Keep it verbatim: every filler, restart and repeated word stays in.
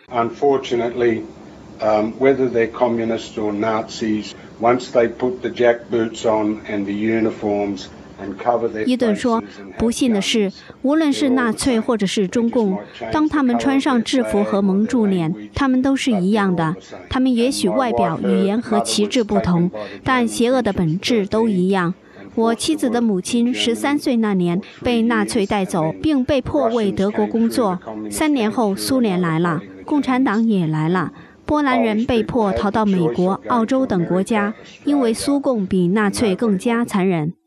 Unfortunately, um, whether they're communists or Nazis, once they put the jackboots on and the uniforms. 伊顿说：“不幸的是，无论是纳粹或者是中共，当他们穿上制服和蒙住脸，他们都是一样的。他们也许外表、语言和旗帜不同，但邪恶的本质都一样。我妻子的母亲十三岁那年被纳粹带走，并被迫为德国工作。三年后，苏联来了，共产党也来了。”波兰人被迫逃到美国、澳洲等国家，因为苏共比纳粹更加残忍。